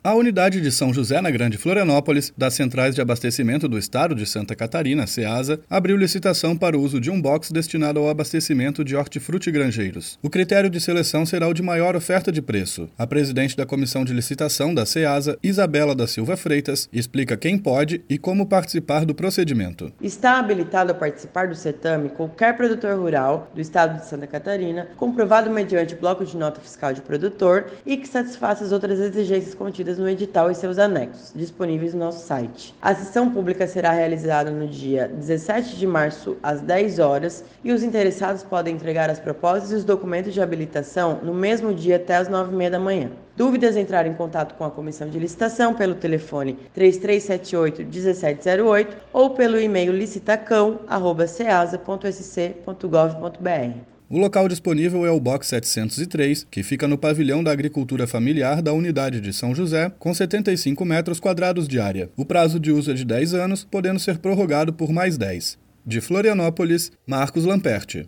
A unidade de São José, na Grande Florianópolis, das Centrais de Abastecimento do Estado de Santa Catarina, CEASA, abriu licitação para o uso de um box destinado ao abastecimento de hortifrutigranjeiros. O critério de seleção será o de maior oferta de preço. A presidente da Comissão de Licitação da CEASA, Isabela da Silva Freitas, explica quem pode e como participar do procedimento. Está habilitado a participar do certame qualquer produtor rural do Estado de Santa Catarina, comprovado mediante bloco de nota fiscal de produtor e que satisfaça as outras exigências contidas no edital e seus anexos, disponíveis no nosso site. A sessão pública será realizada no dia 17 de março, às 10 horas, e os interessados podem entregar as propostas e os documentos de habilitação no mesmo dia até às 9h30 da manhã. Dúvidas, entrar em contato com a Comissão de Licitação pelo telefone 3378-1708 ou pelo e-mail licitacão@ceasa.sc.gov.br. O local disponível é o Box 703, que fica no pavilhão da agricultura familiar da unidade de São José, com 75 metros quadrados de área. O prazo de uso é de 10 anos, podendo ser prorrogado por mais 10. De Florianópolis, Marcos Lamperti.